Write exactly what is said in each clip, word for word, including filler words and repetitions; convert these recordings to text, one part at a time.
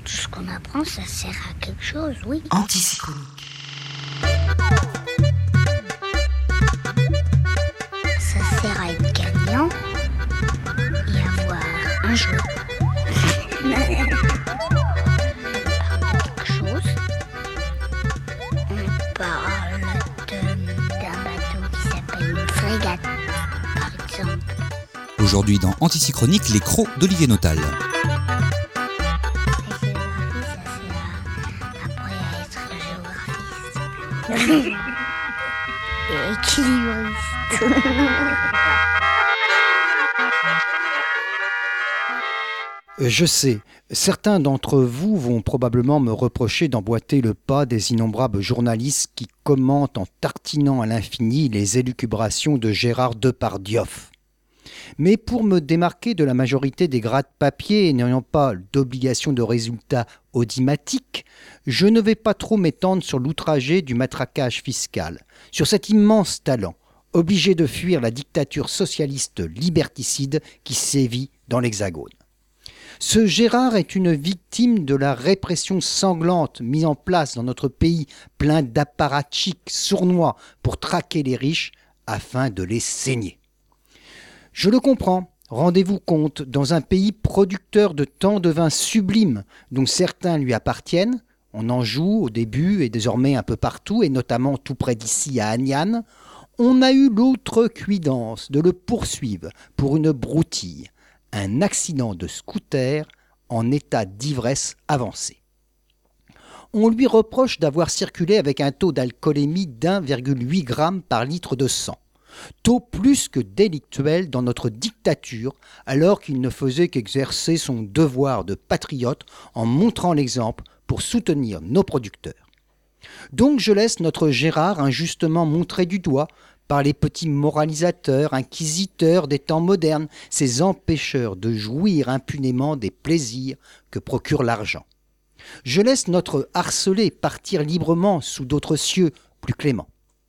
Tout ce qu'on apprend, ça sert à quelque chose, oui. Antisynchronique. Ça sert à être gagnant et avoir un jeu. Quelque chose. On parle de, d'un bateau qui s'appelle une frégate, par exemple. Aujourd'hui dans Antisynchronique, les crocs d'Olivier Notal. Et équilibriste. Je sais, certains d'entre vous vont probablement me reprocher d'emboîter le pas des innombrables journalistes qui commentent en tartinant à l'infini les élucubrations de Gérard Depardieu. Mais pour me démarquer de la majorité des gratte-papier et n'ayant pas d'obligation de résultat audimatique, je ne vais pas trop m'étendre sur l'outragé du matraquage fiscal, sur cet immense talent, obligé de fuir la dictature socialiste liberticide qui sévit dans l'Hexagone. Ce Gérard est une victime de la répression sanglante mise en place dans notre pays plein d'apparatchiks sournois pour traquer les riches afin de les saigner. Je le comprends, rendez-vous compte, dans un pays producteur de tant de vins sublimes dont certains lui appartiennent, on en joue au début et désormais un peu partout, et notamment tout près d'ici à Agnan, on a eu l'outrecuidance de le poursuivre pour une broutille, un accident de scooter en état d'ivresse avancée. On lui reproche d'avoir circulé avec un taux d'alcoolémie d'un virgule huit grammes par litre de sang. Taux plus que délictuel dans notre dictature, alors qu'il ne faisait qu'exercer son devoir de patriote en montrant l'exemple pour soutenir nos producteurs. Donc je laisse notre Gérard injustement montré du doigt par les petits moralisateurs, inquisiteurs des temps modernes, ces empêcheurs de jouir impunément des plaisirs que procure l'argent. Je laisse notre harcelé partir librement sous d'autres cieux plus cléments.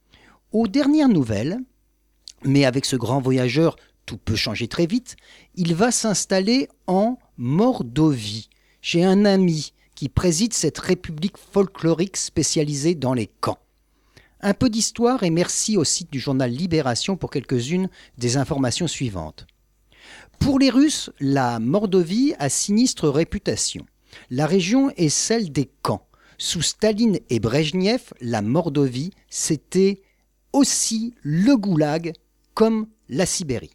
Aux dernières nouvelles, mais avec ce grand voyageur, tout peut changer très vite, il va s'installer en Mordovie, chez un ami qui préside cette république folklorique spécialisée dans les camps. Un peu d'histoire et merci au site du journal Libération pour quelques-unes des informations suivantes. Pour les Russes, la Mordovie a sinistre réputation. La région est celle des camps. Sous Staline et Brejnev, la Mordovie, c'était aussi le goulag comme la Sibérie.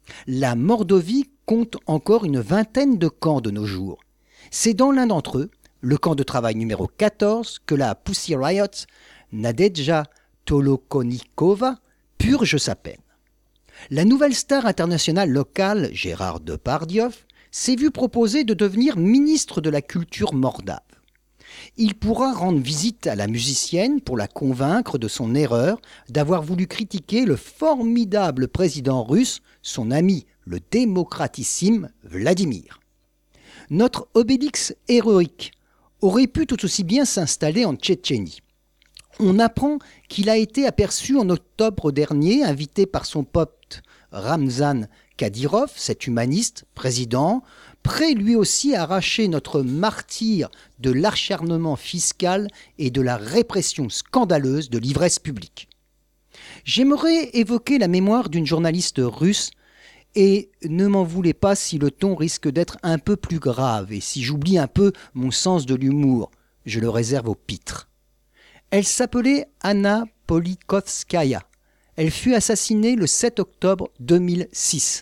La Mordovie compte encore une vingtaine de camps de nos jours. C'est dans l'un d'entre eux, le camp de travail numéro quatorze, que la Pussy Riot, Nadezhda Tolokonnikova, purge sa peine. La nouvelle star internationale locale, Gérard Depardieu, s'est vu proposer de devenir ministre de la culture mordave. Il pourra rendre visite à la musicienne pour la convaincre de son erreur d'avoir voulu critiquer le formidable président russe, son ami le démocratissime Vladimir. Notre Obélix héroïque aurait pu tout aussi bien s'installer en Tchétchénie. On apprend qu'il a été aperçu en octobre dernier, invité par son pote Ramzan Kadyrov, cet humaniste, président, prêt lui aussi à arracher notre martyr de l'acharnement fiscal et de la répression scandaleuse de l'ivresse publique. J'aimerais évoquer la mémoire d'une journaliste russe et ne m'en voulez pas si le ton risque d'être un peu plus grave et si j'oublie un peu mon sens de l'humour, je le réserve au pitre. Elle s'appelait Anna Politkovskaya. Elle fut assassinée le sept octobre deux mille six.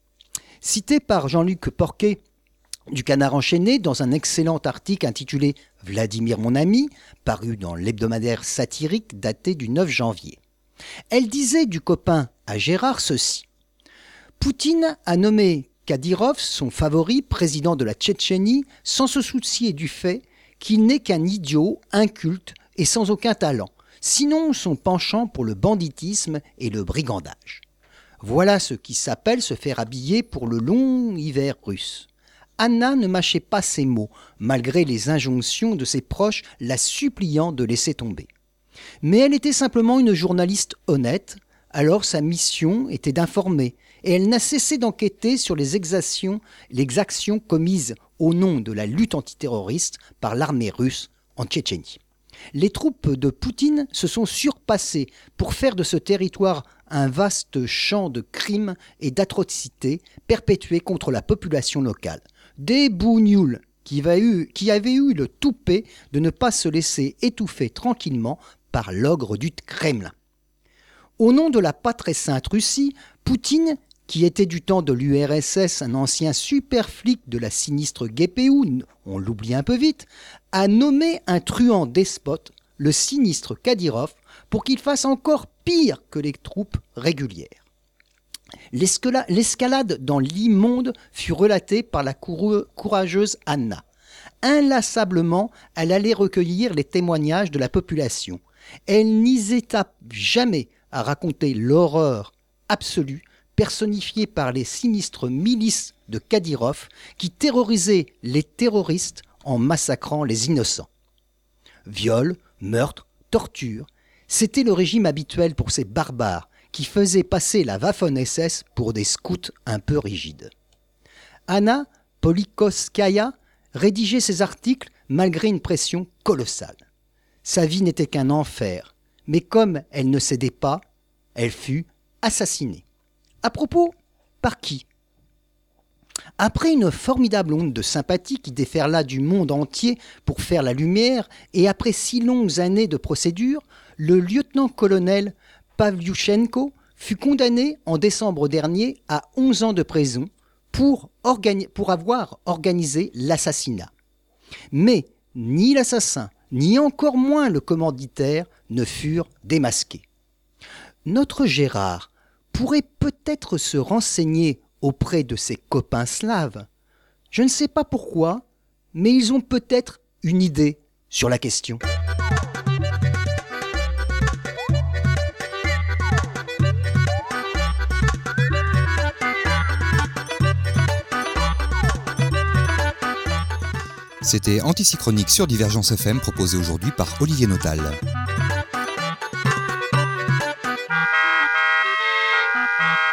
Citée par Jean-Luc Porquet du Canard enchaîné dans un excellent article intitulé « Vladimir mon ami » paru dans l'hebdomadaire satirique daté du neuf janvier. Elle disait du copain à Gérard ceci. « Poutine a nommé Kadyrov son favori président de la Tchétchénie sans se soucier du fait qu'il n'est qu'un idiot, inculte et sans aucun talent, sinon son penchant pour le banditisme et le brigandage. Voilà ce qui s'appelle se faire habiller pour le long hiver russe. » Anna ne mâchait pas ses mots, malgré les injonctions de ses proches la suppliant de laisser tomber. Mais elle était simplement une journaliste honnête, alors sa mission était d'informer, et elle n'a cessé d'enquêter sur les exactions, les exactions commises au nom de la lutte antiterroriste par l'armée russe en Tchétchénie. Les troupes de Poutine se sont surpassées pour faire de ce territoire un vaste champ de crimes et d'atrocités perpétués contre la population locale. Des bougnoules qui avaient eu, qui avaient eu le toupet de ne pas se laisser étouffer tranquillement par l'ogre du Kremlin. Au nom de la pas très sainte Russie, Poutine, qui était du temps de l'U R S S un ancien super flic de la sinistre G P U, on l'oublie un peu vite, a nommé un truand despote, le sinistre Kadyrov, pour qu'il fasse encore pire que les troupes régulières. L'escala- l'escalade dans l'immonde fut relatée par la coureux- courageuse Anna. Inlassablement, elle allait recueillir les témoignages de la population. Elle n'hésita jamais à raconter l'horreur absolue personnifiée par les sinistres milices de Kadyrov qui terrorisaient les terroristes en massacrant les innocents. Viols, meurtres, tortures, c'était le régime habituel pour ces barbares qui faisaient passer la Waffen-S S pour des scouts un peu rigides. Anna Politkovskaya rédigeait ses articles malgré une pression colossale. Sa vie n'était qu'un enfer, mais comme elle ne cédait pas, elle fut assassinée. À propos, par qui ? Après une formidable onde de sympathie qui déferla du monde entier pour faire la lumière, et après six longues années de procédure, le lieutenant-colonel Pavlyuchenko fut condamné en décembre dernier à onze ans de prison pour, organi- pour avoir organisé l'assassinat. Mais ni l'assassin, ni encore moins le commanditaire ne furent démasqués. Notre Gérard pourrait peut-être se renseigner auprès de ses copains slaves. Je ne sais pas pourquoi, mais ils ont peut-être une idée sur la question. C'était Antisynchronique sur Divergence F M, proposé aujourd'hui par Olivier Notal. Thank you.